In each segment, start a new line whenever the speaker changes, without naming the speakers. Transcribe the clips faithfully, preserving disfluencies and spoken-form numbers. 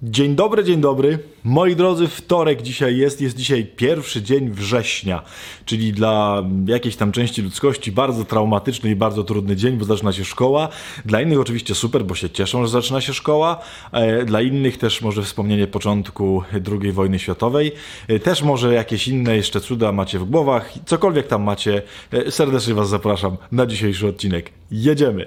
Dzień dobry, dzień dobry. Moi drodzy, wtorek dzisiaj jest, jest dzisiaj pierwszy dzień września, czyli dla jakiejś tam części ludzkości bardzo traumatyczny i bardzo trudny dzień, bo zaczyna się szkoła. Dla innych oczywiście super, bo się cieszą, że zaczyna się szkoła. Dla innych też może wspomnienie początku drugiej wojny światowej. Też może jakieś inne jeszcze cuda macie w głowach. Cokolwiek tam macie, serdecznie Was zapraszam na dzisiejszy odcinek. Jedziemy!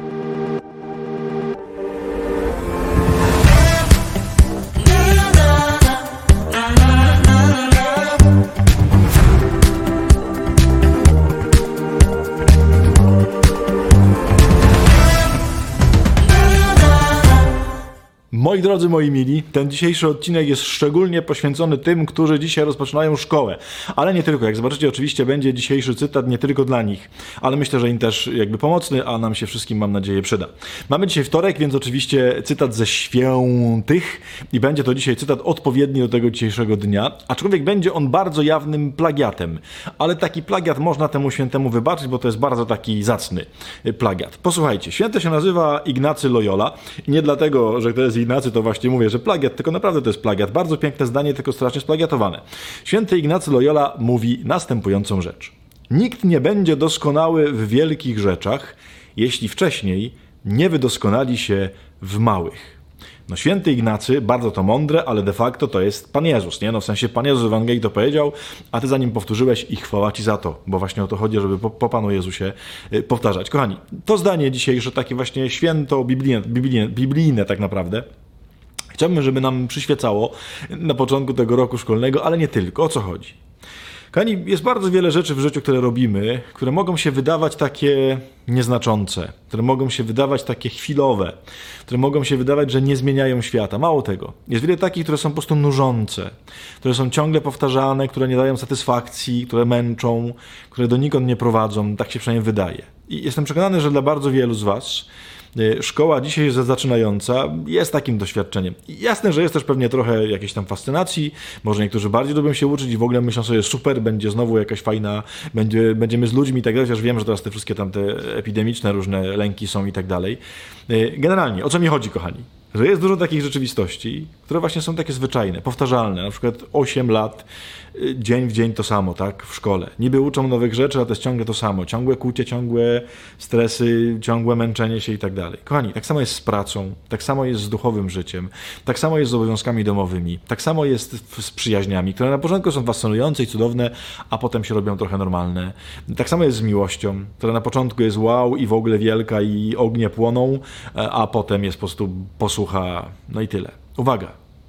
Moi drodzy, moi mili, ten dzisiejszy odcinek jest szczególnie poświęcony tym, którzy dzisiaj rozpoczynają szkołę. Ale nie tylko, jak zobaczycie, oczywiście będzie dzisiejszy cytat nie tylko dla nich, ale myślę, że im też jakby pomocny, a nam się wszystkim, mam nadzieję, przyda. Mamy dzisiaj wtorek, więc oczywiście cytat ze świętych i będzie to dzisiaj cytat odpowiedni do tego dzisiejszego dnia, aczkolwiek będzie on bardzo jawnym plagiatem, ale taki plagiat można temu świętemu wybaczyć, bo to jest bardzo taki zacny plagiat. Posłuchajcie, święty się nazywa Ignacy Loyola i nie dlatego, że to jest Ignacy, to właśnie mówię, że plagiat, tylko naprawdę to jest plagiat. Bardzo piękne zdanie, tylko strasznie splagiatowane. Święty Ignacy Loyola mówi następującą rzecz. Nikt nie będzie doskonały w wielkich rzeczach, jeśli wcześniej nie wydoskonali się w małych. No święty Ignacy, bardzo to mądre, ale de facto to jest Pan Jezus, nie? No w sensie Pan Jezus w Ewangelii to powiedział, a Ty za nim powtórzyłeś i chwała Ci za to, bo właśnie o to chodzi, żeby po, po Panu Jezusie y, powtarzać. Kochani, to zdanie dzisiejsze, takie właśnie święto biblijne, biblijne, biblijne tak naprawdę, chciałbym, żeby nam przyświecało na początku tego roku szkolnego, ale nie tylko. O co chodzi? Kochani, jest bardzo wiele rzeczy w życiu, które robimy, które mogą się wydawać takie nieznaczące, które mogą się wydawać takie chwilowe, które mogą się wydawać, że nie zmieniają świata. Mało tego. Jest wiele takich, które są po prostu nużące, które są ciągle powtarzane, które nie dają satysfakcji, które męczą, które donikąd nie prowadzą. Tak się przynajmniej wydaje. I jestem przekonany, że dla bardzo wielu z Was szkoła dzisiaj zaczynająca jest takim doświadczeniem. I jasne, że jest też pewnie trochę jakiejś tam fascynacji, może niektórzy bardziej lubią się uczyć i w ogóle myślą sobie super, będzie znowu jakaś fajna, będzie, będziemy z ludźmi i tak dalej, chociaż wiem, że teraz te wszystkie tam te epidemiczne różne lęki są i tak dalej. Generalnie, o co mi chodzi, kochani? Że jest dużo takich rzeczywistości, które właśnie są takie zwyczajne, powtarzalne, na przykład osiem lat, dzień w dzień to samo, tak, w szkole. Niby uczą nowych rzeczy, a to jest ciągle to samo. Ciągłe kłucie, ciągłe stresy, ciągłe męczenie się i tak dalej. Kochani, tak samo jest z pracą, tak samo jest z duchowym życiem, tak samo jest z obowiązkami domowymi, tak samo jest z przyjaźniami, które na początku są fascynujące i cudowne, a potem się robią trochę normalne. Tak samo jest z miłością, która na początku jest wow i w ogóle wielka i ognie płoną, a potem jest po prostu posłucha, no i tyle. Uwaga,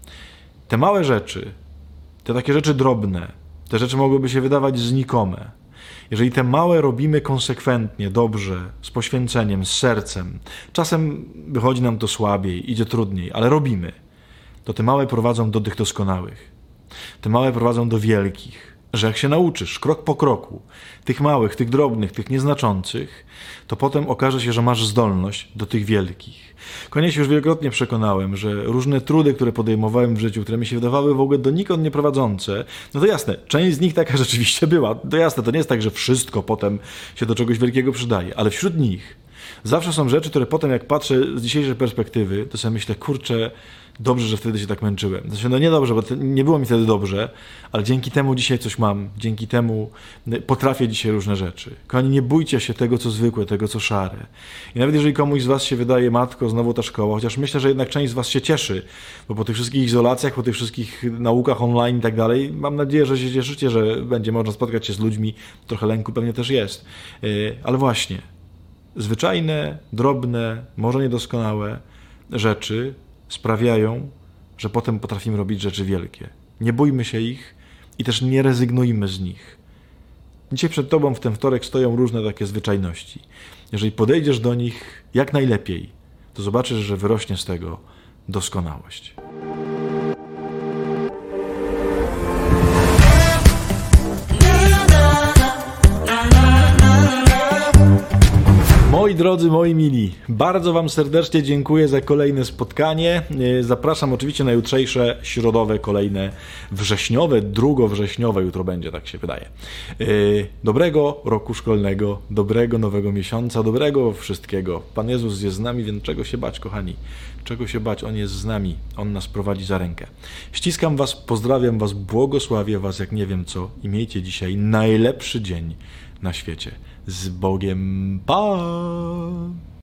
te małe rzeczy, te takie rzeczy drobne, te rzeczy mogłyby się wydawać znikome. Jeżeli te małe robimy konsekwentnie, dobrze, z poświęceniem, z sercem, czasem wychodzi nam to słabiej, idzie trudniej, ale robimy, to te małe prowadzą do tych doskonałych. Te małe prowadzą do wielkich. Że jak się nauczysz krok po kroku tych małych, tych drobnych, tych nieznaczących, to potem okaże się, że masz zdolność do tych wielkich. Koniecznie już wielokrotnie przekonałem, że różne trudy, które podejmowałem w życiu, które mi się wydawały w ogóle donikąd nieprowadzące, no to jasne, część z nich taka rzeczywiście była. To jasne, to nie jest tak, że wszystko potem się do czegoś wielkiego przydaje, ale wśród nich zawsze są rzeczy, które potem jak patrzę z dzisiejszej perspektywy, to sobie myślę, kurczę, dobrze, że wtedy się tak męczyłem. Znaczy, no nie dobrze, bo nie było mi wtedy dobrze, ale dzięki temu dzisiaj coś mam. Dzięki temu potrafię dzisiaj różne rzeczy. Kochani, nie bójcie się tego, co zwykłe, tego, co szare. I nawet jeżeli komuś z Was się wydaje, matko, znowu ta szkoła, chociaż myślę, że jednak część z Was się cieszy, bo po tych wszystkich izolacjach, po tych wszystkich naukach online i tak dalej, mam nadzieję, że się cieszycie, że będzie można spotkać się z ludźmi. Trochę lęku pewnie też jest. Ale właśnie, zwyczajne, drobne, może niedoskonałe rzeczy sprawiają, że potem potrafimy robić rzeczy wielkie. Nie bójmy się ich i też nie rezygnujmy z nich. Dzisiaj przed Tobą w ten wtorek stoją różne takie zwyczajności. Jeżeli podejdziesz do nich jak najlepiej, to zobaczysz, że wyrośnie z tego doskonałość. Moi Moi drodzy, moi mili, bardzo Wam serdecznie dziękuję za kolejne spotkanie. Zapraszam oczywiście na jutrzejsze środowe, kolejne wrześniowe, drugowrześniowe, jutro będzie, tak się wydaje. Dobrego roku szkolnego, dobrego nowego miesiąca, dobrego wszystkiego. Pan Jezus jest z nami, więc czego się bać, kochani? Czego się bać? On jest z nami, On nas prowadzi za rękę. Ściskam Was, pozdrawiam Was, błogosławię Was jak nie wiem co i miejcie dzisiaj najlepszy dzień na świecie. Z Bogiem, pa!